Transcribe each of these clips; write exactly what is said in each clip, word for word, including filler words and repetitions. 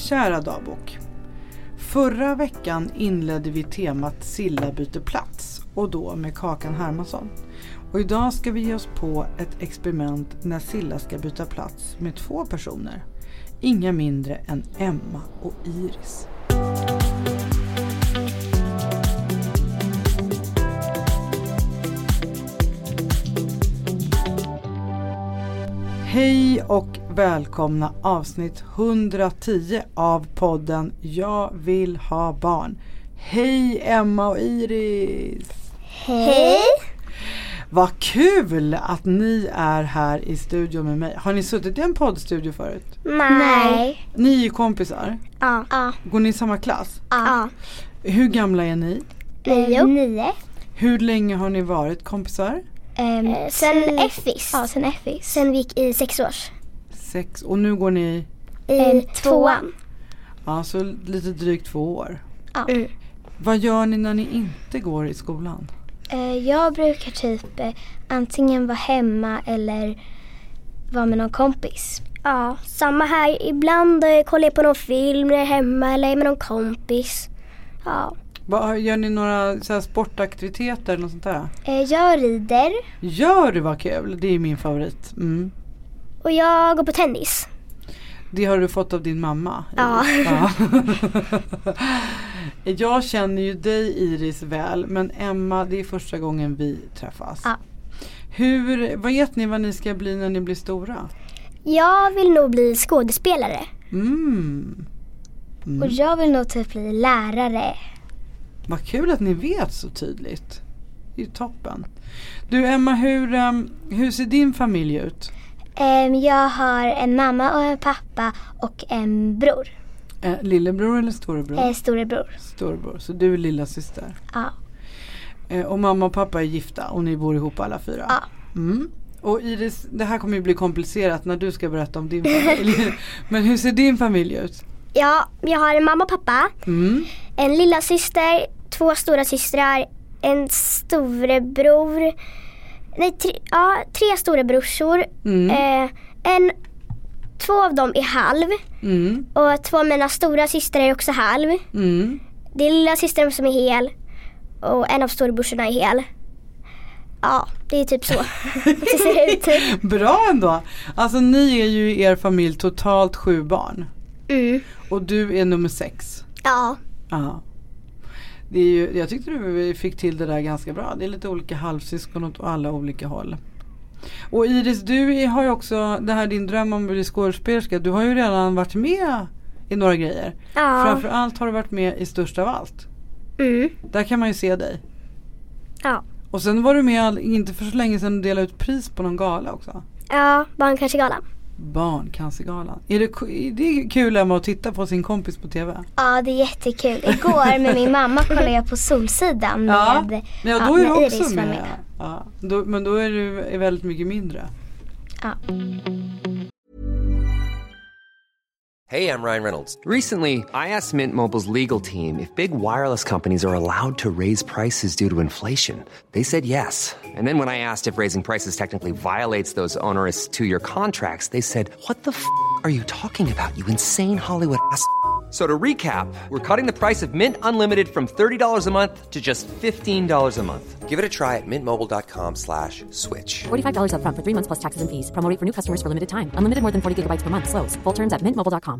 Kära dagbok. Förra veckan inledde vi temat Silla byter plats, och då med Kakan Hermansson. Och idag ska vi ge oss på ett experiment när Silla ska byta plats med två personer. Inga mindre än Emma och Iris. Hej och välkomna avsnitt etthundratio av podden Jag vill ha barn. Hej Emma och Iris! Hej! Vad kul att ni är här i studion med mig. Har ni suttit i en poddstudio förut? Nej. Ni är ju kompisar. Ja. Ja. Går ni i samma klass? Ja. Hur gamla är ni? Nio. Nio. Hur länge har ni varit kompisar? Um, sen sen F-is. Ja, sen F-is. Sen vi gick i sex års. Sex. Och nu går ni? I tvåan. Ja, så lite drygt två år. Ja. Mm. Vad gör ni när ni inte går i skolan? Uh, jag brukar typ uh, antingen vara hemma eller vara med någon kompis. Ja, samma här. Ibland uh, kollar jag på någon film när jag är hemma eller med någon kompis. Ja. Vad, gör ni några så här sportaktiviteter eller något sånt där? Uh, jag rider. Gör det, vad kul. Det är min favorit. Mm. Och jag går på tennis. Det har du fått av din mamma? Ja. Ja. Jag känner ju dig, Iris, väl. Men Emma, det är första gången vi träffas. Ja. Hur, vad vet ni vad ni ska bli när ni blir stora? Jag vill nog bli skådespelare. Mm. Mm. Och jag vill nog typ bli lärare. Vad kul att ni vet så tydligt. Det är ju toppen. Du Emma, hur, um, hur ser din familj ut? Um, jag har en mamma och en pappa och en bror. Eh, lillebror eller storebror? Eh, storebror. Storebror, så du är lilla syster. Ja. Eh, och mamma och pappa är gifta och ni bor ihop alla fyra? Ja. Mm. Och Iris, det här kommer ju bli komplicerat när du ska berätta om din familj. Men hur ser din familj ut? Ja, jag har en mamma och pappa. Mm. En lilla syster, två stora systrar, en storebror. Nej, tre, ja, tre storebrorsor. Mm. Eh, en, två av dem är halv. Mm. Och två av mina stora systrar är också halv. Mm. Det är lilla systern som är hel. Och en av storebrorsorna är hel. Ja, det är typ så. Det ser ut typ. Bra ändå. Alltså ni är ju i er familj totalt sju barn. Mm. Och du är nummer sex. Ja. Ja. Det är ju, jag tyckte du fick till det där ganska bra. Det är lite olika halvsyskon åt alla olika håll. Och Iris, du har ju också det här din dröm om att bli skådespelerska. Du har ju redan varit med i några grejer. Ja. Framförallt har du varit med i Störst av allt. Mm. Där kan man ju se dig. Ja. Och sen var du med inte för så länge sedan och delade ut pris på någon gala också. Ja, Barncancergalan. Barncancergalan. Är det, det är kul Emma att titta på sin kompis på tv? Ja, det är jättekul. Igår med min mamma kollade jag på Solsidan med, ja. Ja, då är ja, du också Iris med. med. Ja. Då, men då är du är väldigt mycket mindre. Ja. Hey, I'm Ryan Reynolds. Recently, I asked Mint Mobile's legal team if big wireless companies are allowed to raise prices due to inflation. They said yes. And then when I asked if raising prices technically violates those onerous two-year contracts, they said, what the f*** are you talking about, you insane Hollywood ass f- So to recap, we're cutting the price of Mint Unlimited from thirty dollars a month to just fifteen dollars a month. Give it a try at mintmobile.com slash switch. forty-five dollars up front for three months plus taxes and fees. Promo rate for new customers for limited time. Unlimited more than forty gigabytes per month. Slows full terms at mint mobile dot com.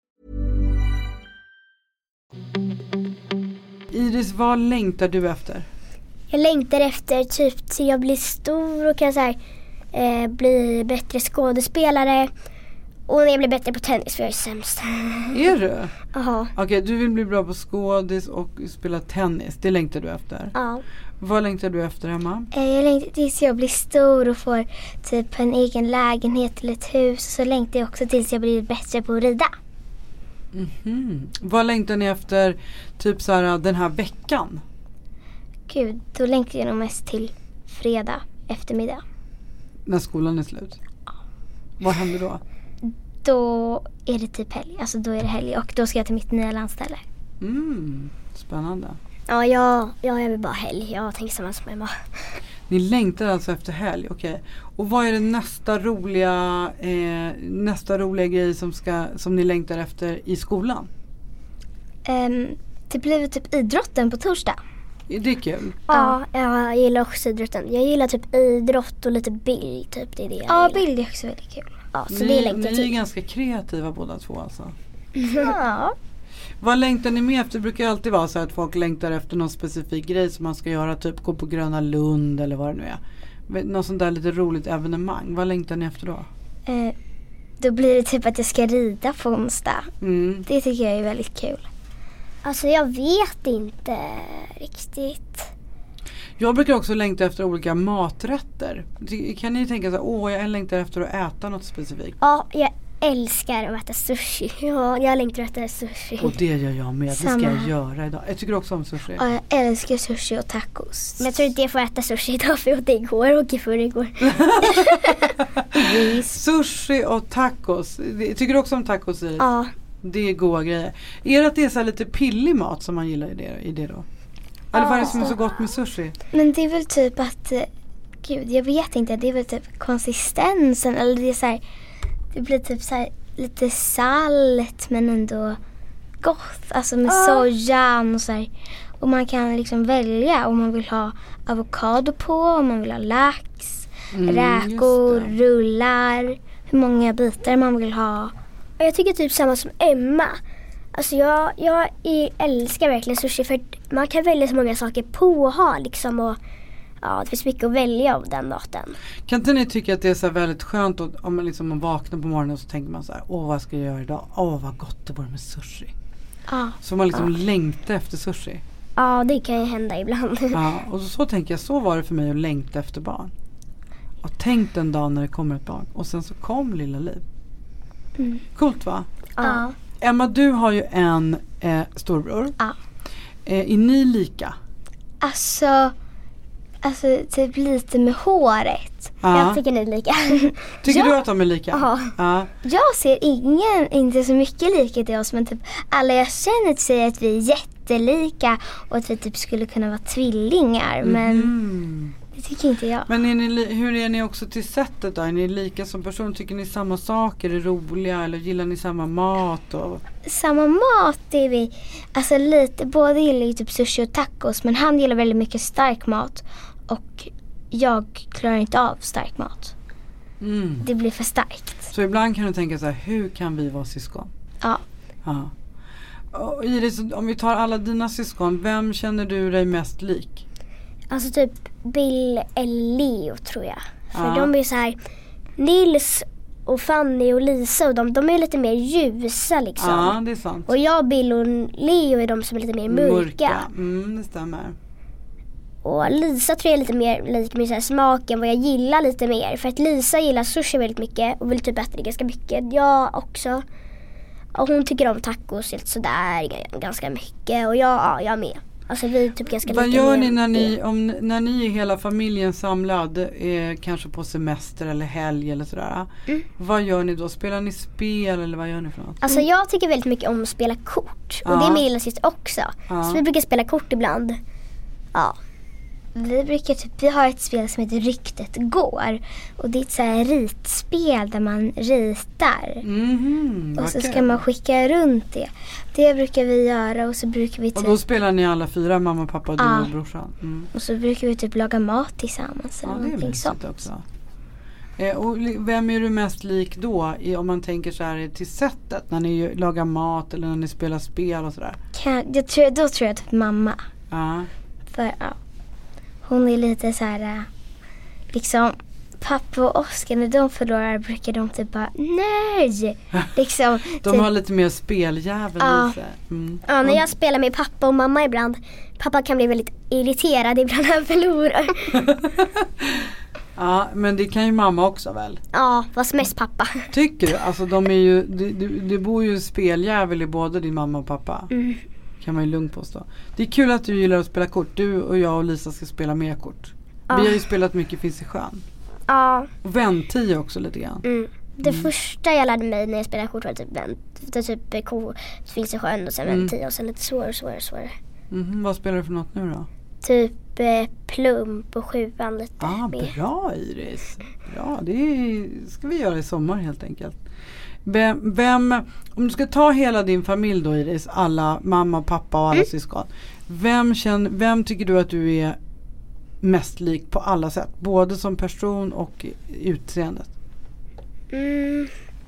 Iris, vad längtar du efter? Jag längtar efter typ till jag blir stor och kan så här, eh, bli bättre skådespelare. Och när jag blir bättre på tennis, för jag är sämst. Är du? Jaha. Okej, okay, du vill bli bra på skådis och spela tennis. Det längtar du efter? Ja. Vad längtar du efter, Emma? Eh, jag längtar tills jag blir stor och får typ en egen lägenhet eller ett hus. Så längtar jag också tills jag blir bättre på att rida. Mm-hmm. Vad längtar ni efter typ så här, den här veckan? Gud, då längtar jag nog mest till fredag eftermiddag. När skolan är slut? Ja. Vad händer då? Då är det typ helg. Alltså då är det helg och då ska jag till mitt nya landställe. Mm, spännande. Ja, jag, ja, jag vill bara helg. Jag tänker tillsammans med mamma. Ni längtar alltså efter helg, okej. Okay. Och vad är det nästa roliga eh, nästa roliga grej som, ska, som ni längtar efter i skolan? Um, det blir typ idrotten på torsdag. Det är kul. Ja, jag gillar också idrotten. Jag gillar typ idrott och lite bild. Typ, det är det jag Ja, gillar. Bild är också väldigt kul. Ja, så ni, det längtar ni är till. ganska kreativa båda två alltså. Ja. Vad längtar ni med efter? Det brukar alltid vara så att folk längtar efter någon specifik grej som man ska göra. Typ gå på Gröna Lund eller vad det nu är. Någon sånt där lite roligt evenemang. Vad längtar ni efter då? Eh, då blir det typ att jag ska rida på onsdag. Mm. Det tycker jag är väldigt kul. Alltså jag vet inte riktigt. Jag brukar också längta efter olika maträtter. Kan ni tänka så här, åh jag längtar efter att äta något specifikt? Ja, jag älskar att äta sushi. Ja, jag längtar att äta sushi. Och det gör jag med, Samma. Det ska jag göra idag. Jag tycker också om sushi. Ja, jag älskar sushi och tacos. Men jag tror inte jag får äta sushi idag för jag åt det igår och i förrgår. Sushi och tacos. Tycker du också om tacos i? Ja. Det är goda grejer. Är det att det är så här lite pillig mat som man gillar i det, i det då? Eller vad är det som är så gott med sushi? Men det är väl typ att, gud jag vet inte, det är väl typ konsistensen eller det är så här, det blir typ så här lite salt men ändå gott, alltså med ah. sojan och så här. Och man kan liksom välja om man vill ha avokado på, om man vill ha lax, mm, räkor, rullar, hur många bitar man vill ha. Jag tycker typ samma som Emma. Alltså jag, jag älskar verkligen sushi för man kan välja så många saker på att ha liksom och ja, det finns mycket att välja av den maten. Kan inte ni tycka att det är så väldigt skönt att, om man liksom vaknar på morgonen och så tänker man så här, åh vad ska jag göra idag? Åh vad gott det vore med sushi. Ja. Så man liksom ja. längtar efter sushi. Ja, det kan ju hända ibland. Ja, och så, så tänker jag, så var det för mig att längta efter barn. Och tänk den dag när det kommer ett barn. Och sen så kom lilla Liv. Mm. Coolt va? Ja. Emma, du har ju en eh, storbror. Ja. Eh, är ni lika? Alltså, alltså typ lite med håret. Ja. Jag tycker ni är lika. Tycker ja. du att de är lika? Ja. Ja. Jag ser ingen, inte så mycket likhet i oss, men typ alla jag känner säger att vi är jättelika och att vi typ skulle kunna vara tvillingar, men mm. det tycker inte jag. Men är ni, hur är ni också till sättet då? Är ni lika som person? Tycker ni samma saker är roliga eller gillar ni samma mat? Och... Samma mat är vi, alltså lite, båda gillar ju typ sushi och tacos, men han gillar väldigt mycket stark mat och jag klarar inte av stark mat. Mm. Det blir för starkt. Så ibland kan du tänka så här, hur kan vi vara syskon? Ja. Ja. Och Iris, om vi tar alla dina syskon, vem känner du dig mest lik? Alltså typ Bill eller Leo tror jag. För ja. de är så här, Nils och Fanny och Lisa och de, de är lite mer ljusa liksom. Ja, det är sant. Och jag, Bill och Leo är de som är lite mer mörka. Mörka, mm, det stämmer. Och Lisa tror jag är lite mer lik med så här smaken, vad jag gillar lite mer. För att Lisa gillar sushi väldigt mycket och vill typ äta det ganska mycket. Jag också. Och hon tycker om tacos helt sådär ganska mycket. Och jag, ja, jag med. Alltså vi är typ ganska vad lite gör mer ni när ni, om, när ni är hela familjen samlad, eh, kanske på semester eller helg eller sådär. Mm. Vad gör ni då? Spelar ni spel eller vad gör ni för något? Alltså jag tycker väldigt mycket om att spela kort. Och ja. det är min lilla syster också. Ja. Så vi brukar spela kort ibland. Ja. Vi brukar typ, vi har ett spel som heter Ryktet går. Och det är ett så här ritspel där man ritar. Mm-hmm, och så okay. ska man skicka runt det. Det brukar vi göra och så brukar vi typ... Och då spelar ni alla fyra, mamma, pappa, du ja. och brorsan. Mm. Och så brukar vi typ laga mat tillsammans. Ja, eller det är sånt. också. Eh, och vem är du mest lik då? I, om man tänker så här till sättet, när ni lagar mat eller när ni spelar spel och sådär. Kan, jag tror, då tror jag typ mamma. Ja. För ja. Hon är lite så här, liksom pappa och Oskar när de förlorar brukar de typ bara nej. Liksom, de typ, har lite mer speljävel ja. i sig. Mm. Ja, när jag spelar med pappa och mamma ibland, pappa kan bli väldigt irriterad ibland när han förlorar. Ja, men det kan ju mamma också väl? Ja, fast mest pappa. Tycker du? Alltså de är ju, det, det, det bor ju speljävel i både din mamma och pappa. Mm. Kan man ju lugnt påstå. Det är kul att du gillar att spela kort. Du och jag och Lisa ska spela mer kort. Ja. Vi har ju spelat mycket Finns i sjön. Ja. Och väntie också lite grann. Mm. Det Mm. första jag lärde mig när jag spelade kort var typ vänt, det typ ko, Finns i sjön och sen Mm. väntie och sen lite svårare, svårare, svårare. Mm, vad spelar du för något nu då? typ eh, plum på sjuan lite Ah, mer. bra Iris. Bra, det ska vi göra i sommar helt enkelt. Vem, vem, om du ska ta hela din familj då Iris, alla mamma, pappa och alla mm. syskon. Vem, känner, vem tycker du att du är mest lik på alla sätt? Både som person och utseendet. Mm.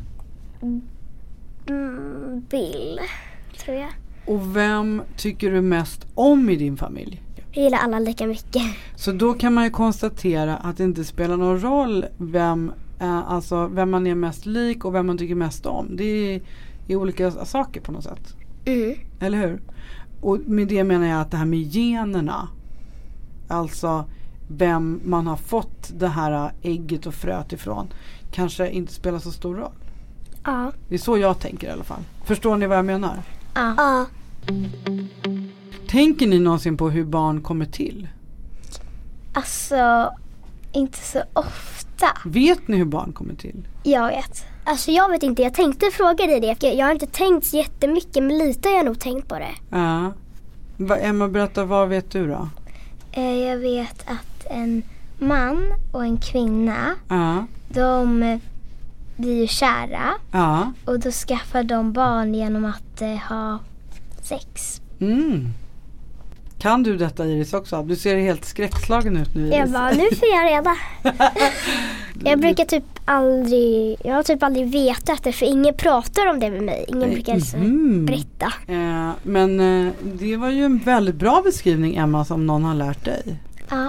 Mm, Bill, tror jag. Och vem tycker du mest om i din familj? Jag gillar alla lika mycket. Så då kan man ju konstatera att det inte spelar någon roll vem, eh, alltså vem man är mest lik och vem man tycker mest om. Det är, är olika saker på något sätt. Mm. Eller hur? Och med det menar jag att det här med generna, alltså vem man har fått det här ägget och fröet ifrån, kanske inte spelar så stor roll. Ja. Det är så jag tänker i alla fall. Förstår ni vad jag menar? Ja. Ja. Tänker ni någonsin på hur barn kommer till? Alltså, inte så ofta. Vet ni hur barn kommer till? Jag vet. Alltså jag vet inte, jag tänkte fråga dig det. Jag har inte tänkt så jättemycket, men lite har jag nog tänkt på det. Ja. Va, Emma, berätta, vad vet du då? Eh, jag vet att en man och en kvinna, Ja. de eh, blir ju kära. Ja. Och då skaffar de barn genom att eh, ha sex. Mm. Kan du detta Iris också? Du ser helt skräckslagen ut nu Iris. Jag bara, nu får jag reda. Jag brukar typ aldrig, jag har typ aldrig vetat det, för ingen pratar om det med mig. Ingen brukar så mm. berätta. Eh, men eh, det var ju en väldigt bra beskrivning, Emma, som någon har lärt dig. Ja.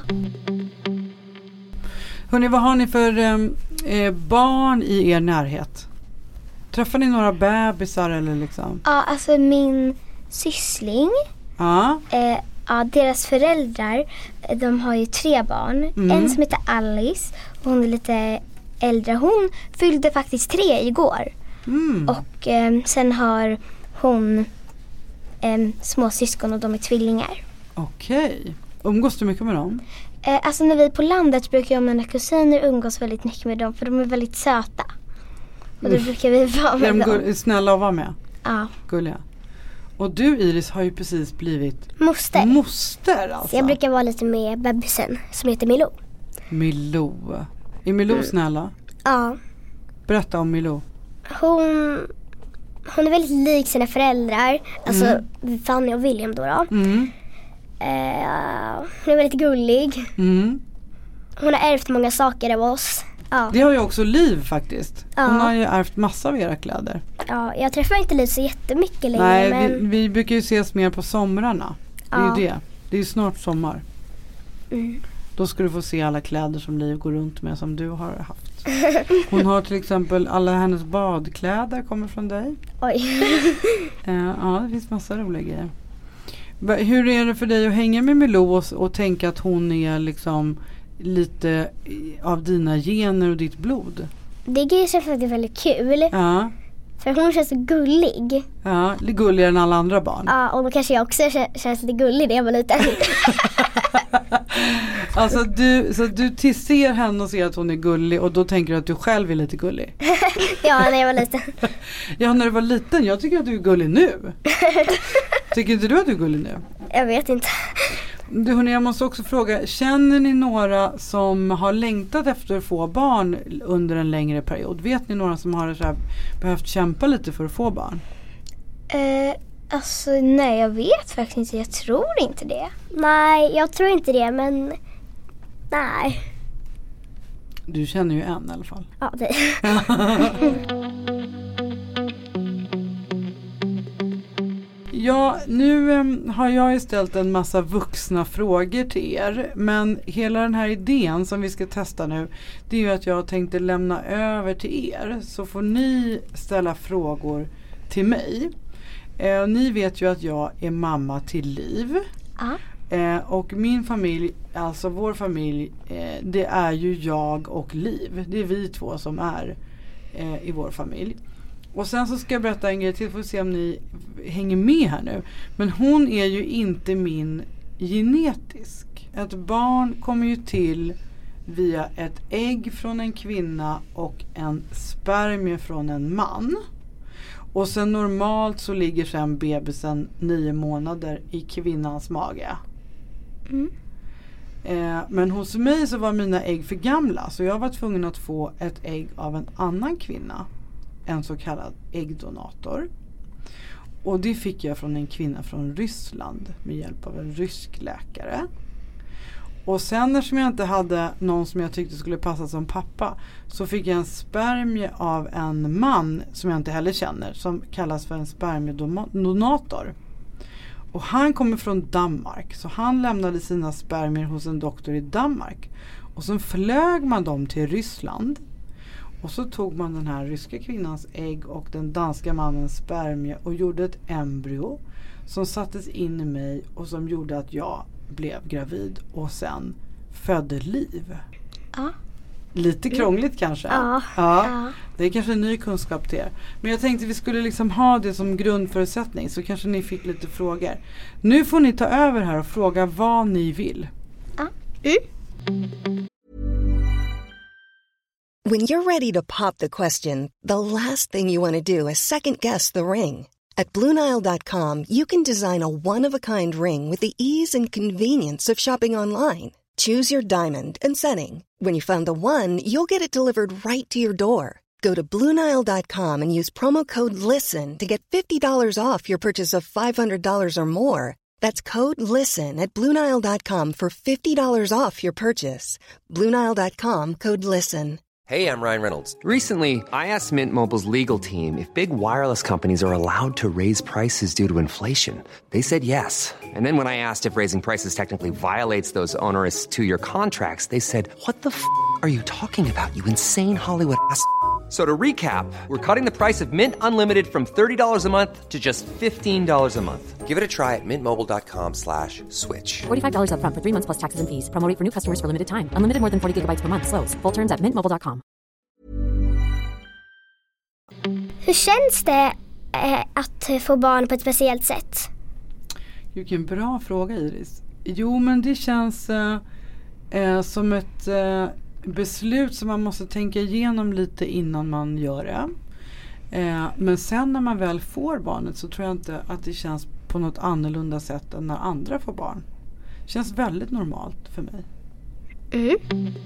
Hörrni, vad har ni för eh, barn i er närhet? Träffar ni några bebisar eller liksom? Ja, alltså min syssling, Ja. eh, ja, deras föräldrar, de har ju tre barn. Mm. En som heter Alice, och hon är lite äldre. Hon fyllde faktiskt tre igår. Mm. Och eh, sen har hon eh, små syskon och de är tvillingar. Okej. Umgås du mycket med dem? Eh, alltså när vi är på landet brukar jag och mina kusiner umgås väldigt mycket med dem, för de är väldigt söta. Och då Uff. brukar vi vara med Är de dem. gull- snälla att vara med? Ja. Gulliga. Och du Iris har ju precis blivit Moster. moster alltså. Så jag brukar vara lite med bebisen som heter Milou. Milou. Är Milou Mm. snälla? Ja. Berätta om Milou. Hon, hon är väldigt lik sina föräldrar. Alltså Mm. Fanny och William då. då. Mm. Eh, hon är väldigt gullig. Mm. Hon har ärvt många saker av oss. Ja. Det har ju också Liv faktiskt. Hon Ja. har ju ärvt massa av era kläder. Ja, jag träffar inte Liv så jättemycket längre. Nej, men... vi, vi brukar ju ses mer på somrarna. Det är Ja. ju det. Det är ju snart sommar. Mm. Då ska du få se alla kläder som Liv går runt med, som du har haft. Hon har till exempel alla hennes badkläder kommer från dig. Oj. Eh, ja, det finns massa roliga grejer. Va- Hur är det för dig att hänga med Milou och, och tänka att hon är liksom lite i- av dina gener och ditt blod? Det känns faktiskt väldigt kul. Ja, För hon känns så gullig. ja, lite gulligare än alla andra barn. Ja, och då kanske jag också kä- känns lite gullig när jag var liten. Alltså du, så du t- ser henne och ser att hon är gullig, och då tänker du att du själv är lite gullig. Ja, när jag var liten. Ja, när du var liten, jag tycker att du är gullig nu. Tycker inte du att du är gullig nu? Jag vet inte. Du, hörni, jag måste också fråga, känner ni några som har längtat efter att få barn under en längre period? Vet ni några som har så här, behövt kämpa lite för att få barn? Eh, alltså, nej, jag vet faktiskt inte. Jag tror inte det. Nej, jag tror inte det, men... Nej. Du känner ju en i alla fall. Ja, det. Ja, nu um, har jag ju ställt en massa vuxna frågor till er. Men hela den här idén som vi ska testa nu, det är ju att jag tänkte lämna över till er. Så får ni ställa frågor till mig. Eh, ni vet ju att jag är mamma till Liv. Ja. Eh, och min familj, alltså vår familj, eh, det är ju jag och Liv. Det är vi två som är eh, i vår familj. Och sen så ska jag berätta en grej till, för att se om ni hänger med här nu. Men hon är ju inte min genetisk. Ett barn kommer ju till via ett ägg från en kvinna och en spermie från en man. Och sen normalt så ligger sen bebisen nio månader i kvinnans mage. Mm. Eh, men hos mig så var mina ägg för gamla. Så jag var tvungen att få ett ägg av en annan kvinna. En så kallad äggdonator. Och det fick jag från en kvinna från Ryssland. Med hjälp av en rysk läkare. Och sen när jag inte hade någon som jag tyckte skulle passa som pappa. Så fick jag en spermie av en man som jag inte heller känner. Som kallas för en spermiedonator. Och han kommer från Danmark. Så han lämnade sina spermier hos en doktor i Danmark. Och så flög man dem till Ryssland. Och så tog man den här ryska kvinnans ägg och den danska mannens spermie. Och gjorde ett embryo som sattes in i mig. Och som gjorde att jag blev gravid. Och sen födde liv. Ja. Lite krångligt kanske. Ja. Ja. Ja. Det är kanske en ny kunskap till er. Men jag tänkte vi skulle liksom ha det som grundförutsättning. Så kanske ni fick lite frågor. Nu får ni ta över här och fråga vad ni vill. Ja. Mm. When you're ready to pop the question, the last thing you want to do is second guess the ring. At Blue Nile dot com you can design a one-of-a-kind ring with the ease and convenience of shopping online. Choose your diamond and setting. When you find the one, you'll get it delivered right to your door. Go to Blue Nile dot com and use promo code LISTEN to get fifty dollars off your purchase of five hundred dollars or more. That's code LISTEN at Blue Nile dot com for fifty dollars off your purchase. Blue Nile dot com, code LISTEN. Hey, I'm Ryan Reynolds. Recently, I asked Mint Mobile's legal team if big wireless companies are allowed to raise prices due to inflation. They said yes. And then when I asked if raising prices technically violates those onerous two-year contracts, they said, "What the f*** are you talking about, you insane Hollywood ass?" So to recap, we're cutting the price of Mint Unlimited from thirty dollars a month to just fifteen dollars a month. Give it a try at mintmobile.com slash switch. forty-five dollars up front for three months plus taxes and fees. Promo rate for new customers for limited time. Unlimited more than forty gigabytes per month. Slows full terms at mint mobile dot com. Hur känns det eh, att få barn på ett speciellt sätt? Vilken bra fråga, Iris. Jo, men det känns eh, eh, som ett eh, beslut som man måste tänka igenom lite innan man gör det. Eh, men sen när man väl får barnet så tror jag inte att det känns på något annorlunda sätt än när andra får barn. Det känns väldigt normalt för mig. Mm.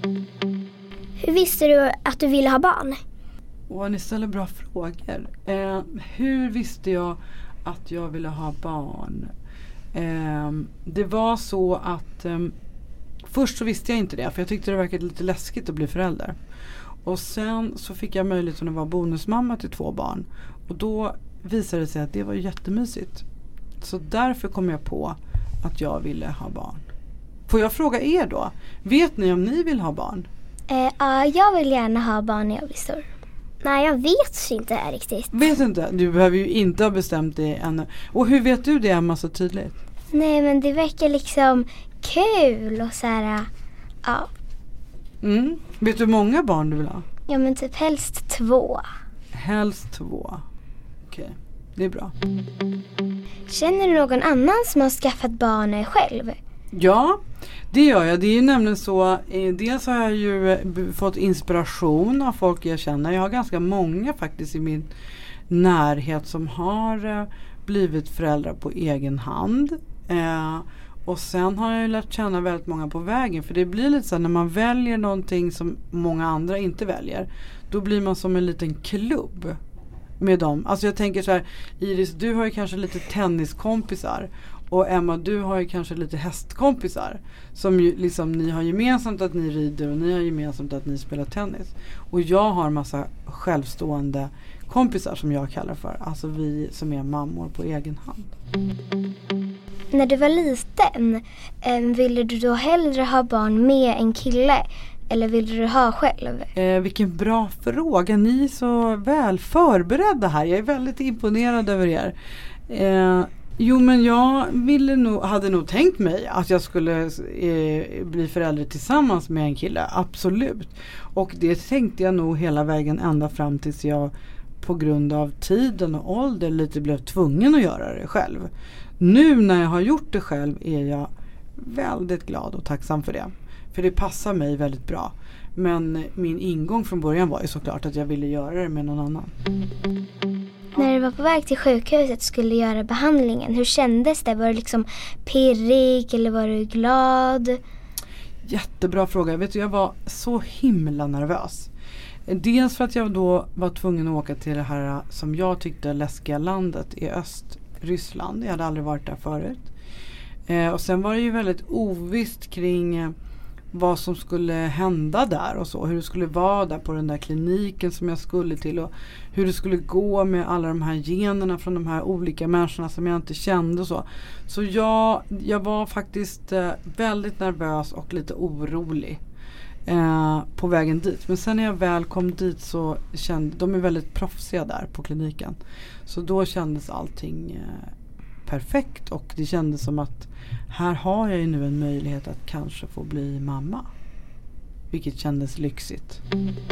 Hur visste du att du ville ha barn? Och ni ställer bra frågor. Eh, hur visste jag att jag ville ha barn? Eh, det var så att eh, först så visste jag inte det. För jag tyckte det verkade lite läskigt att bli förälder. Och sen så fick jag möjligheten att vara bonusmamma till två barn. Och då visade det sig att det var jättemysigt. Så därför kom jag på att jag ville ha barn. Får jag fråga er då? Vet ni om ni vill ha barn? Ja, uh, jag vill gärna ha barn när jag blir stor. Nej, jag vet inte det riktigt. Vet inte? Du behöver ju inte ha bestämt det ännu. Och hur vet du det, Emma, så tydligt? Nej, men det verkar liksom kul och så här, ja. Mm. Vet du hur många barn du vill ha? Ja, men typ helst två. Helst två. Okej, okay. Det är bra. Känner du någon annan som har skaffat barn själv? Ja, det gör jag. Det är ju nämligen så, eh, dels har jag ju fått inspiration av folk jag känner. Jag har ganska många faktiskt i min närhet som har eh, blivit föräldrar på egen hand. Eh, och sen har jag ju lärt känna väldigt många på vägen. För det blir lite så här, när man väljer någonting som många andra inte väljer, då blir man som en liten klubb med dem. Alltså jag tänker så här, Iris, du har ju kanske lite tenniskompisar. Och Emma, du har ju kanske lite hästkompisar som ju liksom, ni har gemensamt att ni rider och ni har gemensamt att ni spelar tennis. Och jag har en massa självstående kompisar som jag kallar för. Alltså vi som är mammor på egen hand. När du var liten, ville du då hellre ha barn med en kille eller ville du ha själv? Eh, vilken bra fråga. Ni är så väl förberedda här. Jag är väldigt imponerad över er. Eh, Jo, men jag ville nog, hade nog tänkt mig att jag skulle eh, bli förälder tillsammans med en kille. Absolut. Och det tänkte jag nog hela vägen ända fram tills jag på grund av tiden och ålder lite blev tvungen att göra det själv. Nu när jag har gjort det själv är jag väldigt glad och tacksam för det. För det passar mig väldigt bra. Men min ingång från början var ju såklart att jag ville göra det med någon annan. När du var på väg till sjukhuset och skulle göra behandlingen, hur kändes det? Var du liksom pirrig eller var du glad? Jättebra fråga. Vet du, jag var så himla nervös. Dels för att jag då var tvungen att åka till det här som jag tyckte läskiga landet i Östryssland. Jag hade aldrig varit där förut. Eh, och sen var det ju väldigt ovisst kring eh, vad som skulle hända där och så. Hur det skulle vara där på den där kliniken som jag skulle till. Och hur det skulle gå med alla de här generna från de här olika människorna som jag inte kände och så. Så jag, jag var faktiskt eh, väldigt nervös och lite orolig. Eh, på vägen dit. Men sen när jag väl kom dit så kände, de är väldigt proffsiga där på kliniken. Så då kändes allting eh, perfekt och det kändes som att här har jag ju nu en möjlighet att kanske få bli mamma. Vilket kändes lyxigt.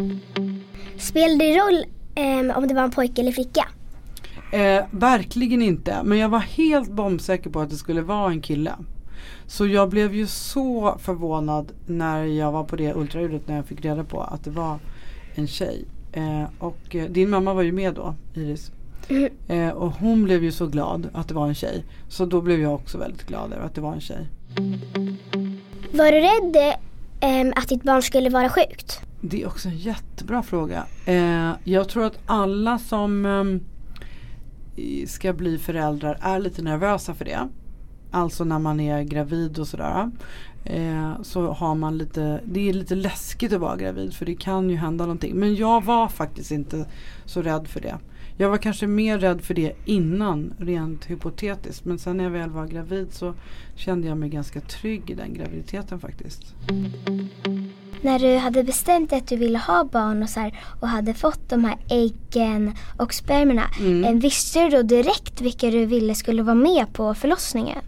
Spelade det roll eh, om det var en pojke eller flicka? Eh, verkligen inte. Men jag var helt bombsäker på att det skulle vara en kille. Så jag blev ju så förvånad när jag var på det ultraljudet när jag fick reda på att det var en tjej. Eh, och eh, din mamma var ju med då, Iris. Mm. Eh, och hon blev ju så glad att det var en tjej. Så då blev jag också väldigt glad över att det var en tjej. Var du rädd eh, att ditt barn skulle vara sjukt? Det är också en jättebra fråga. Eh, jag tror att alla som eh, ska bli föräldrar är lite nervösa för det. Alltså när man är gravid och sådär. Eh, så har man lite, det är lite läskigt att vara gravid för det kan ju hända någonting. Men jag var faktiskt inte så rädd för det. Jag var kanske mer rädd för det innan, rent hypotetiskt. Men sen när jag väl var gravid så kände jag mig ganska trygg i den graviditeten faktiskt. När du hade bestämt att du ville ha barn och, så här, och hade fått de här äggen och spermierna. Mm. Visste du då direkt vilka du ville skulle vara med på förlossningen?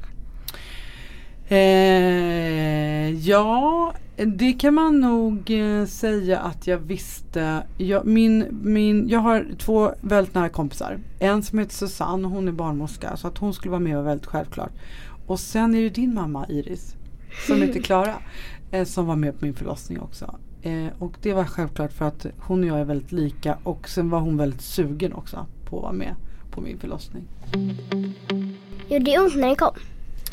Eh, ja, det kan man nog eh, säga att jag visste. Jag, min, min, jag har två väldigt nära kompisar. En som heter Susanne och hon är barnmorska. Så att hon skulle vara med var väldigt självklart. Och sen är det din mamma Iris som heter Klara. Eh, som var med på min förlossning också. Eh, och det var självklart för att hon och jag är väldigt lika. Och sen var hon väldigt sugen också på att vara med på min förlossning. Gjorde det ont när den kom?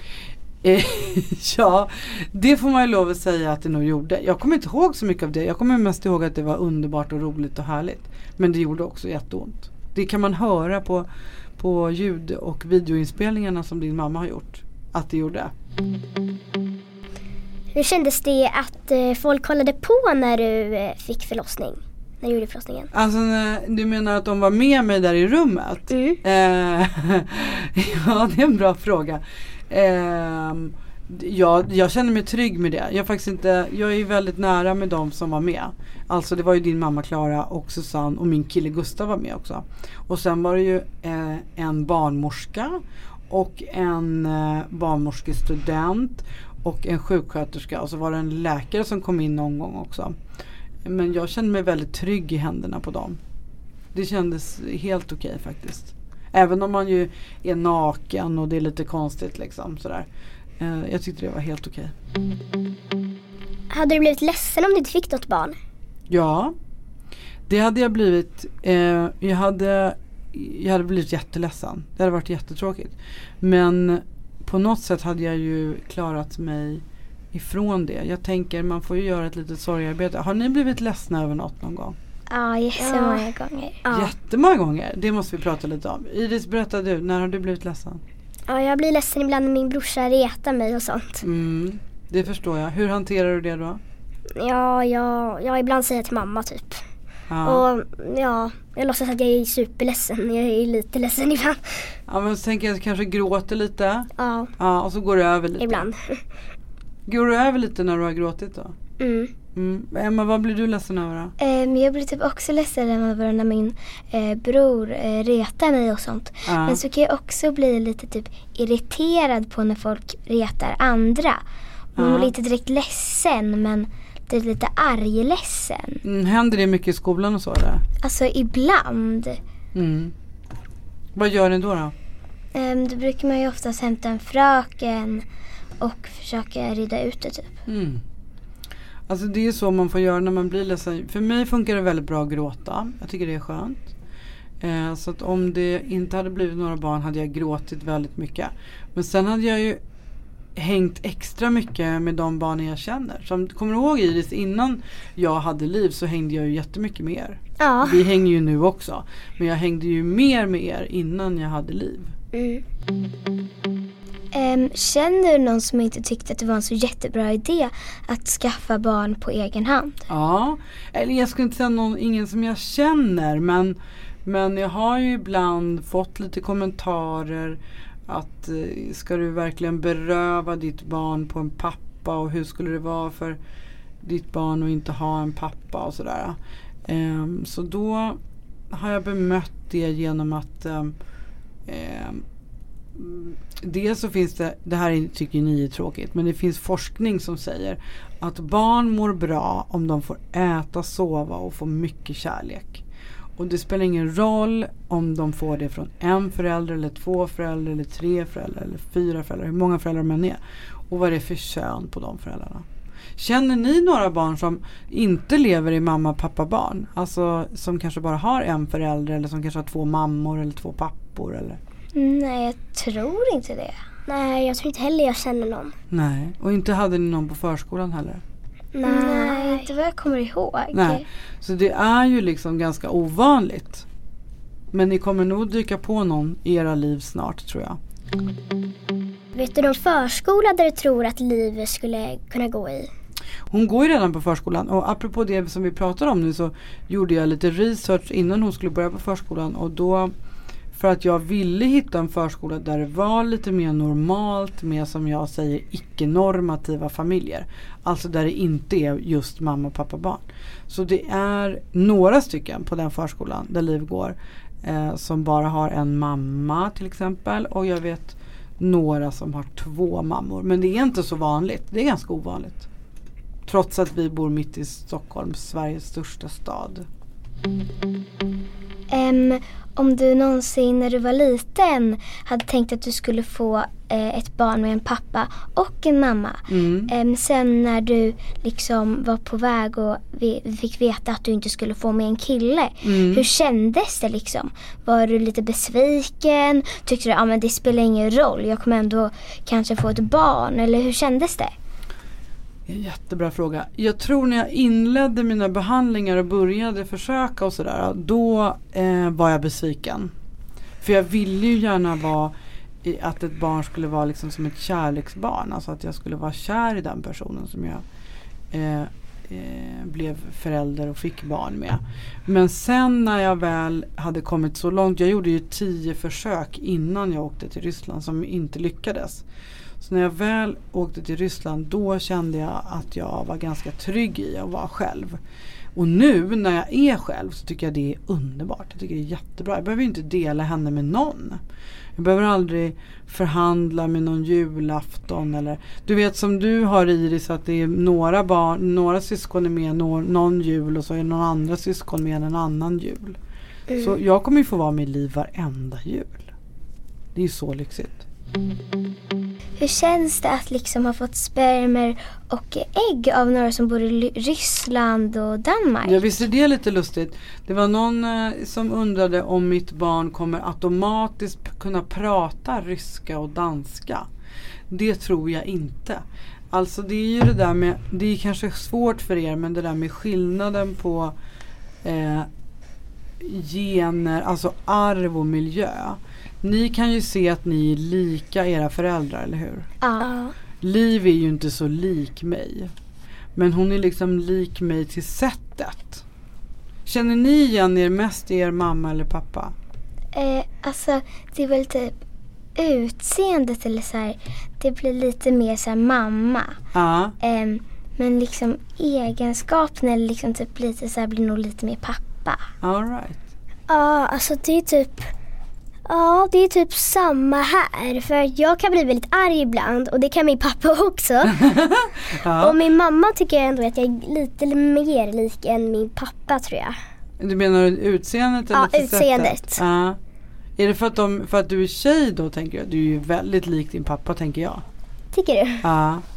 Ja, det får man ju lov att säga att det nog gjorde. Jag kommer inte ihåg så mycket av det. Jag kommer mest ihåg att det var underbart och roligt och härligt. Men det gjorde också jätteont. Det kan man höra på, på ljud- och videoinspelningarna som din mamma har gjort. Att det gjorde. Hur kändes det att eh, folk kollade på när du eh, fick förlossning? När du gjorde förlossningen? Alltså, du menar att de var med mig där i rummet? Mm. Eh, ja, det är en bra fråga. Eh, ja, jag känner mig trygg med det. Jag, faktiskt inte, jag är väldigt nära med dem som var med. Alltså det var ju din mamma Klara och Susanne och min kille Gustav var med också. Och sen var det ju eh, en barnmorska och en eh, barnmorskestudent och en sjuksköterska. Och så var det en läkare som kom in någon gång också. Men jag kände mig väldigt trygg i händerna på dem. Det kändes helt okej okay, faktiskt. Även om man ju är naken och det är lite konstigt liksom sådär. Eh, jag tyckte det var helt okej. Okay. Hade du blivit ledsen om du inte fick något barn? Ja, det hade jag blivit. Eh, jag, hade, jag hade blivit jätteledsen. Det hade varit jättetråkigt. Men på något sätt hade jag ju klarat mig ifrån det. Jag tänker man får ju göra ett litet sorgarbete. Har ni blivit ledsna över något någon gång? Ja, jättemånga ja. gånger. Ja. Jättemånga gånger? Det måste vi prata lite om. Iris, berätta du. När har du blivit ledsen? Ja, jag blir ledsen ibland när min brorsa retar mig och sånt. Mm, det förstår jag. Hur hanterar du det då? Ja, jag, jag ibland säger till mamma typ. Ja. Och ja, jag låtsas att jag är superledsen. Jag är lite ledsen ibland. Ja, men så tänker jag att kanske gråter lite. Ja. Ja, och så går det över lite. Ibland. Går det över lite när du har gråtit då? Mm. Mm. Emma, vad blir du ledsen över då? Eh, jag blir typ också ledsen över när min eh, bror eh, retar mig och sånt. Ja. Men så kan jag också bli lite typ irriterad på när folk retar andra. Man Ja. blir inte direkt ledsen, men det är lite arg ledsen. Mm, händer det mycket i skolan och så eller? Alltså ibland. Mm. Vad gör ni då då? Eh, då brukar man ju oftast hämta en fröken och försöka rida ut det typ. Mm. Alltså det är så man får göra när man blir ledsen. För mig funkar det väldigt bra att gråta. Jag tycker det är skönt. Eh, så att om det inte hade blivit några barn hade jag gråtit väldigt mycket. Men sen hade jag ju hängt extra mycket med de barnen jag känner. Som, kommer du ihåg Iris, innan jag hade liv så hängde jag ju jättemycket med er. Ja. Vi hänger ju nu också. Men jag hängde ju mer med er innan jag hade liv. Mm. Um, känner du någon som inte tyckte att det var en så jättebra idé att skaffa barn på egen hand? Ja, eller jag skulle inte säga någon, ingen som jag känner, men, men jag har ju ibland fått lite kommentarer att eh, ska du verkligen beröva ditt barn på en pappa, och hur skulle det vara för ditt barn att inte ha en pappa och sådär. Um, så då har jag bemött det genom att um, um, dels så finns det, det här tycker ni är tråkigt, men det finns forskning som säger att barn mår bra om de får äta, sova och få mycket kärlek. Och det spelar ingen roll om de får det från en förälder eller två föräldrar eller tre föräldrar eller fyra föräldrar, hur många föräldrar man är och vad det är för kön på de föräldrarna. Känner ni några barn som inte lever i mamma, pappa, barn? Alltså som kanske bara har en förälder eller som kanske har två mammor eller två pappor eller? Nej, jag tror inte det. Nej, jag tror inte heller jag känner någon. Nej, och inte hade ni någon på förskolan heller? Nej, Nej inte vad jag kommer ihåg. Nej, så det är ju liksom ganska ovanligt. Men ni kommer nog dyka på någon i era liv snart, tror jag. Vet du någon förskola där du tror att livet skulle kunna gå i? Hon går ju redan på förskolan, och apropå det som vi pratar om nu så gjorde jag lite research innan hon skulle börja på förskolan, och då för att jag ville hitta en förskola där det var lite mer normalt med, som jag säger, icke-normativa familjer. Alltså där det inte är just mamma, pappa, barn. Så det är några stycken på den förskolan där Liv går eh, som bara har en mamma till exempel. Och jag vet några som har två mammor. Men det är inte så vanligt. Det är ganska ovanligt. Trots att vi bor mitt i Stockholm, Sveriges största stad. Um, om du någonsin när du var liten hade tänkt att du skulle få eh, ett barn med en pappa och en mamma. Mm. Um, sen när du liksom var på väg och vi fick veta att du inte skulle få med en kille. Mm. Hur kändes det liksom? Var du lite besviken? Tyckte du att ah, men det spelar ingen roll, jag kommer ändå kanske få ett barn? Eller hur kändes det? Jättebra fråga. Jag tror när jag inledde mina behandlingar och började försöka och sådär, då eh, var jag besviken. För jag ville ju gärna vara i, att ett barn skulle vara liksom som ett kärleksbarn. Alltså att jag skulle vara kär i den personen som jag eh, eh, blev förälder och fick barn med. Men sen när jag väl hade kommit så långt, jag gjorde ju tio försök innan jag åkte till Ryssland som inte lyckades. Så när jag väl åkte till Ryssland, då kände jag att jag var ganska trygg i att vara själv. Och nu när jag är själv så tycker jag det är underbart. Jag tycker det är jättebra. Jag behöver inte dela henne med någon. Jag behöver aldrig förhandla med någon julafton. Eller, du vet som du har, Iris, att det är några barn, några syskon är med någon, någon jul och så är någon andra syskon med en annan jul. Mm. Så jag kommer ju få vara med i liv varenda jul. Det är ju så lyxigt. Hur känns det att liksom ha fått spermer och ägg av några som bor i Ryssland och Danmark? Jag visste det är lite lustigt. Det var någon eh, som undrade om mitt barn kommer automatiskt kunna prata ryska och danska. Det tror jag inte. Alltså det är ju det där med, det är kanske svårt för er, men det där med skillnaden på eh, gener, alltså arv och miljö. Ni kan ju se att ni är lika era föräldrar, eller hur? Ja. Liv är ju inte så lik mig. Men hon är liksom lik mig till sättet. Känner ni igen er mest i er mamma eller pappa? Eh, alltså, det är väl typ utseendet eller så här. Det blir lite mer så här mamma. Ja. Eh, men liksom egenskapen eller liksom typ lite så här blir nog lite mer pappa. All right. Ja, alltså det är typ... Ja, det är typ samma här. För jag kan bli väldigt arg ibland. Och det kan min pappa också. Ja. Och min mamma tycker ändå att jag är lite mer lik än min pappa, tror jag. Du menar utseendet? Eller ja, utseendet. Ja. Är det för att, de, för att du är tjej då, tänker jag? Du är ju väldigt lik din pappa, tänker jag. Tycker du? Ja.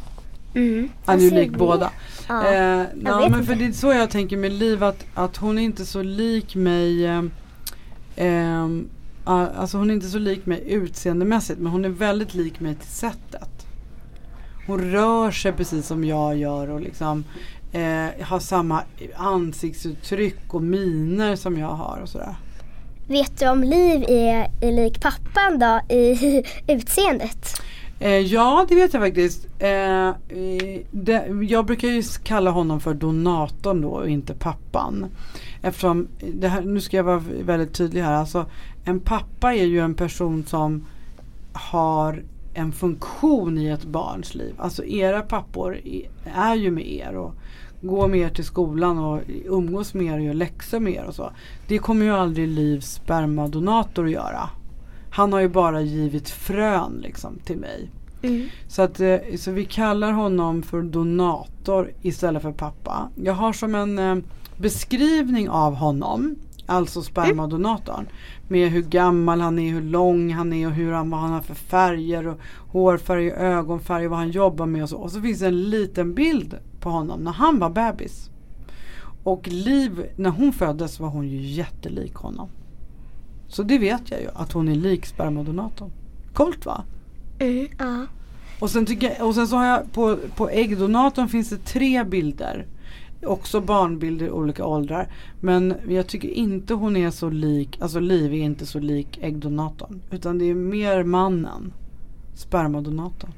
Mm. Han är ju lik båda. Ja, eh, ja, men för inte. det är så jag tänker med Liv, att, att hon är inte så lik mig. Eh, eh, alltså hon är inte så lik mig utseendemässigt, men hon är väldigt lik mig till sättet. Hon rör sig precis som jag gör och liksom eh, har samma ansiktsuttryck och miner som jag har och sådär. Vet du om Liv är, är lik pappan då i utseendet? Eh, ja, det vet jag faktiskt. Eh, det, jag brukar ju kalla honom för donatorn då och inte pappan. Eftersom, det här, nu ska jag vara väldigt tydlig här. Alltså, en pappa är ju en person som har en funktion i ett barns liv. Alltså era pappor är ju med er och går med er till skolan och umgås med er och gör läxor med er och så. Det kommer ju aldrig Livs spermadonator att göra. Han har ju bara givit frön liksom till mig. Mm. Så, att, så vi kallar honom för donator istället för pappa. Jag har som en eh, beskrivning av honom, alltså spermadonatorn, med hur gammal han är, hur lång han är och hur han, vad han har för färger och hårfärg och ögonfärg och vad han jobbar med och så. Och så finns det en liten bild på honom när han var bebis. Och Liv, när hon föddes var hon ju jättelik honom. Så det vet jag ju, att hon är lik spermadonatorn. Coolt va? Mm, ja. Och sen, tycker jag, och sen så har jag på, på äggdonatorn finns det tre bilder. Också barnbilder i olika åldrar. Men jag tycker inte hon är så lik, alltså Liv är inte så lik äggdonatorn. Utan det är mer mannen, spermadonatorn.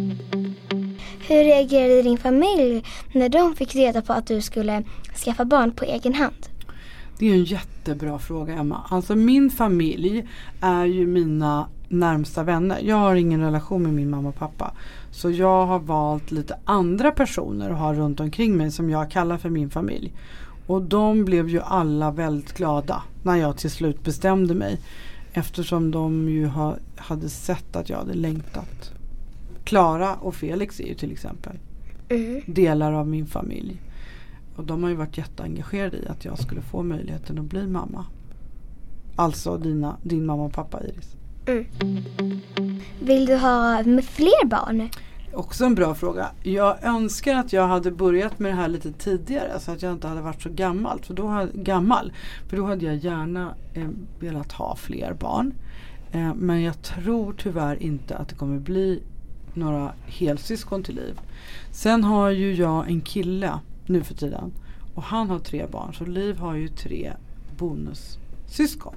Hur reagerade din familj när de fick reda på att du skulle skaffa barn på egen hand? Det är en jättebra fråga, Emma. Alltså min familj är ju mina närmsta vänner. Jag har ingen relation med min mamma och pappa. Så jag har valt lite andra personer att ha runt omkring mig som jag kallar för min familj. Och de blev ju alla väldigt glada när jag till slut bestämde mig. Eftersom de ju ha, hade sett att jag hade längtat. Klara och Felix är ju till exempel mm. delar av min familj. Och de har ju varit jätteengagerade i att jag skulle få möjligheten att bli mamma. Alltså dina, din mamma och pappa, Iris. Mm. Vill du ha med fler barn? Också en bra fråga. Jag önskar att jag hade börjat med det här lite tidigare. Så att jag inte hade varit så gammal. För då hade, gammal. För då hade jag gärna eh, velat ha fler barn. Eh, men jag tror tyvärr inte att det kommer bli några helsyskon till Liv. Sen har ju jag en kille nu för tiden. Och han har tre barn. Så Liv har ju tre bonussyskon.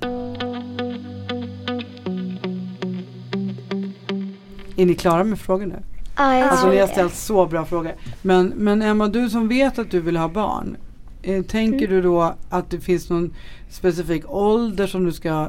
Är ni klara med frågor nu? Ja, jag alltså ni har ställt så bra frågor. Men, men Emma, du som vet att du vill ha barn. Eh, tänker mm. du då att det finns någon specifik ålder som du ska...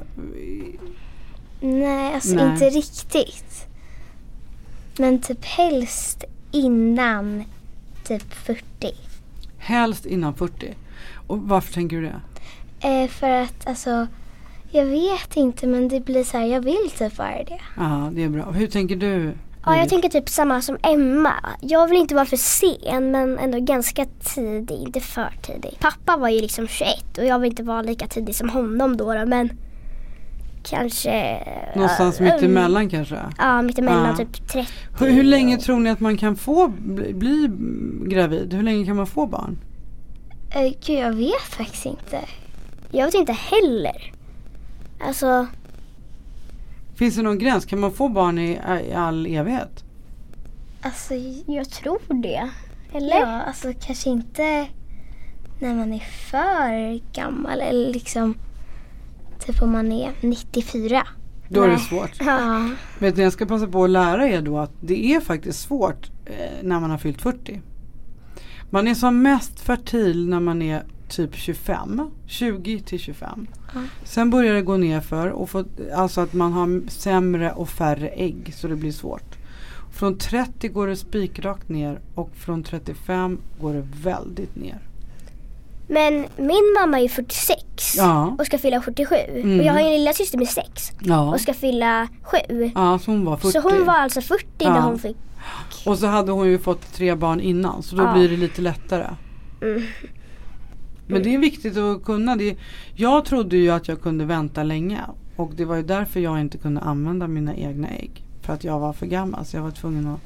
Nej, alltså Nej. inte riktigt. Men typ helst innan typ fyrtio. Helst innan fyrtio. Och varför tänker du det? Eh, för att alltså, jag vet inte, men det blir så här, jag vill typ vara det. Ja, det är bra. Hur tänker du? Ja, jag tänker typ samma som Emma. Jag vill inte vara för sen, men ändå ganska tidig, inte för tidig. Pappa var ju liksom tjugoett och jag vill inte vara lika tidig som honom då, då men kanske... Någonstans uh, mitt emellan um, kanske? Ja, mitt emellan ja. typ trettio. Hur, hur länge tror ni att man kan få bli, bli gravid? Hur länge kan man få barn? Uh, gud, jag vet faktiskt inte. Jag vet inte heller. Alltså... Finns det någon gräns? Kan man få barn i, i all evighet? Alltså, jag tror det. Eller? Ja, alltså kanske inte när man är för gammal. Eller liksom, typ om man är nittiofyra. Då Nej. är det svårt. Ja. Vet ni, jag ska passa på att lära er då att det är faktiskt svårt eh, när man har fyllt fyrtio. Man är som mest fertil när man är typ tjugofem, tjugo till tjugofem. Mm. Sen börjar det gå ner för och få, alltså att man har sämre och färre ägg så det blir svårt. Från trettio går det spikrakt ner och från trettiofem går det väldigt ner. Men min mamma är fyrtiosex ja. och ska fylla fyrtiosju. Mm. Och jag har en lilla syster med sex ja. och ska fylla sju. Ja, så hon var fyrtio. Så hon var alltså fyrtio ja. när hon fick. Och så hade hon ju fått tre barn innan så då ja. blir det lite lättare. Mm. Men det är viktigt att kunna det. Jag trodde ju att jag kunde vänta länge. Och det var ju därför jag inte kunde använda mina egna ägg. För att jag var för gammal. Så jag var tvungen att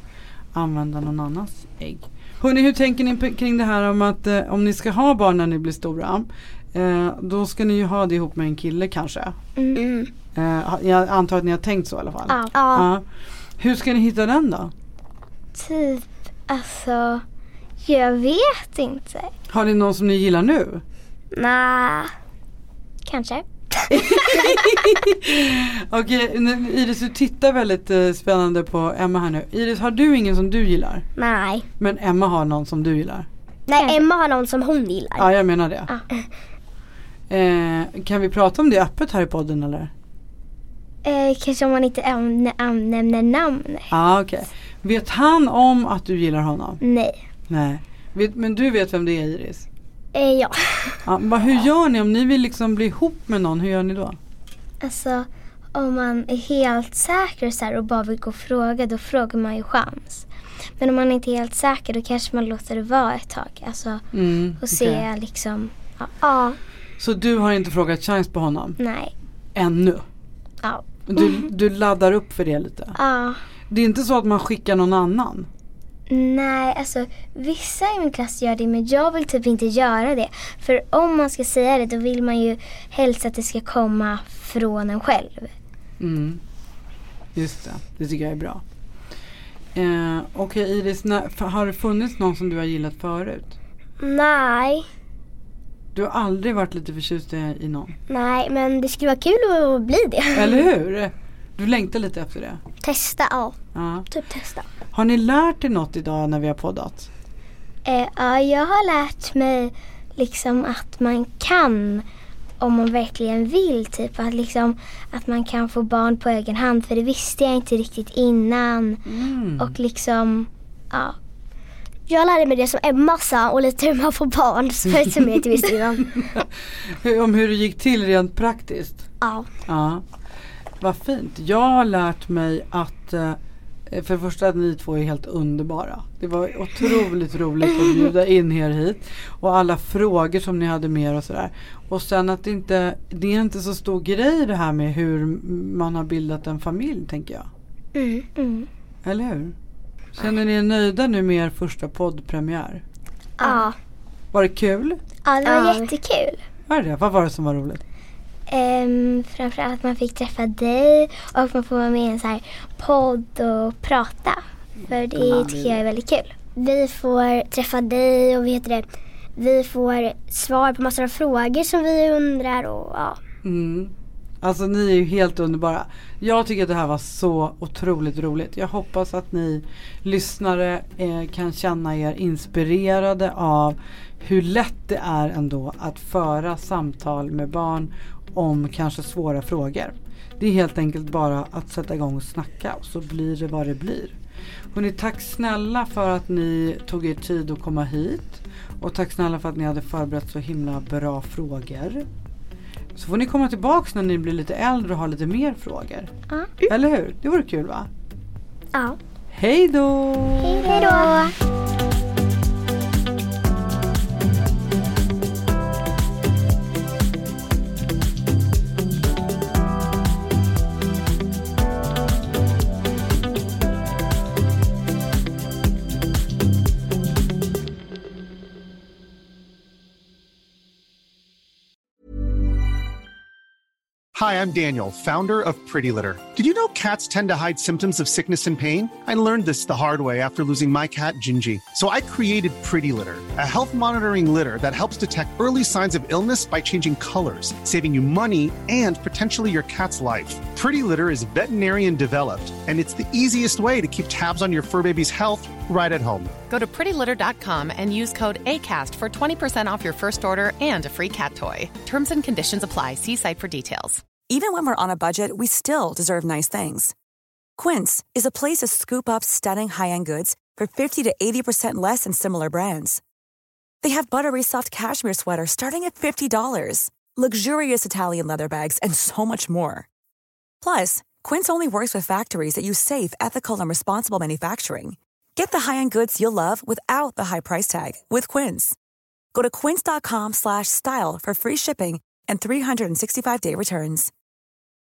använda någon annans ägg. Hörrni, hur tänker ni kring det här om att eh, om ni ska ha barn när ni blir stora, eh, då ska ni ju ha det ihop med en kille kanske. Mm. Eh, jag antar att ni har tänkt så i alla fall. Ja. ja. Uh, hur ska ni hitta den då? Typ, alltså, jag vet inte. Har ni någon som ni gillar nu? Nej, kanske. Okej, Iris, du tittar väldigt uh, spännande på Emma här nu. Iris, har du ingen som du gillar? Nej. Men Emma har någon som du gillar? Nej, Emma har någon som hon gillar. Ja, jag menar det. Ah. Eh, kan vi prata om det öppet här i podden eller? Eh, kanske om man inte nämner namn. Ja, ah, okej. Okay. Vet han om att du gillar honom? Nej. Nej. Vet, men du vet vem det är, Iris? Eh, ja. Ja, men hur gör ni om ni vill liksom bli ihop med någon? Hur gör ni då? Alltså, om man är helt säker så här och bara vill gå och fråga, då frågar man ju chans. Men om man inte är helt säker, då kanske man låter det vara ett tag. Alltså, mm, och se okay. liksom, ja, ja. Så du har inte frågat chans på honom? Nej. Ännu? Ja. Du, du laddar upp för det lite? Ja. Det är inte så att man skickar någon annan? Nej, alltså vissa i min klass gör det, men jag vill typ inte göra det. För om man ska säga det, då vill man ju helst att det ska komma från en själv. Mm. Just det, det tycker jag är bra. Eh, Okej, okay, Iris, när, har det funnits någon som du har gillat förut? Nej. Du har aldrig varit lite förtjust i någon? Nej, men det skulle vara kul att bli det. Eller hur? Du längtar lite efter det? Testa, ja. ja. Typ testa. Har ni lärt er något idag när vi har poddat? Eh, ja, jag har lärt mig liksom att man kan, om man verkligen vill, typ att, liksom, att man kan få barn på egen hand. För det visste jag inte riktigt innan. Mm. Och liksom, ja. Jag lärde mig det som Emma sa och lite hur man får barn, som jag inte visste innan. Om hur det gick till rent praktiskt? Ja. Ja. Vad fint. Jag har lärt mig att för det första att ni två är helt underbara. Det var otroligt roligt att bjuda in er hit. Och alla frågor som ni hade med och sådär. Och sen att det inte, det är inte så stor grej det här med hur man har bildat en familj, tänker jag. Mm. Mm. Eller hur? Känner ni er nöjda nu med er första poddpremiär? Ja. Var det kul? Ja, det var ja. jättekul. Var det? Vad var det som var roligt? Um, framförallt att man fick träffa dig och man får vara med i en så här podd och prata. För det ja, tycker jag är väldigt kul. Vi får träffa dig och vi heter det. Vi får svar på massor av frågor som vi undrar och ja. Mm. Alltså ni är ju helt underbara. Jag tycker att det här var så otroligt roligt. Jag hoppas att ni lyssnare eh, kan känna er inspirerade av hur lätt det är ändå att föra samtal med barn om kanske svåra frågor. Det är helt enkelt bara att sätta igång och snacka och så blir det vad det blir. Hörrni, tack snälla för att ni tog er tid att komma hit. Och tack snälla för att ni hade förberett så himla bra frågor. Så får ni komma tillbaka när ni blir lite äldre och har lite mer frågor. Ja. Eller hur? Det vore kul, va? Ja. Hej då! Hej då! Hi, I'm Daniel, founder of Pretty Litter. Did you know cats tend to hide symptoms of sickness and pain? I learned this the hard way after losing my cat, Gingy. So I created Pretty Litter, a health monitoring litter that helps detect early signs of illness by changing colors, saving you money and potentially your cat's life. Pretty Litter is veterinarian developed, and it's the easiest way to keep tabs on your fur baby's health right at home. Go to pretty litter dot com and use code ACAST for twenty percent off your first order and a free cat toy. Terms and conditions apply. See site for details. Even when we're on a budget, we still deserve nice things. Quince is a place to scoop up stunning high-end goods for fifty to eighty percent less than similar brands. They have buttery soft cashmere sweaters starting at fifty dollars, luxurious Italian leather bags, and so much more. Plus, Quince only works with factories that use safe, ethical, and responsible manufacturing. Get the high-end goods you'll love without the high price tag with Quince. Go to quince dot com slash style for free shipping and three hundred sixty-five day returns.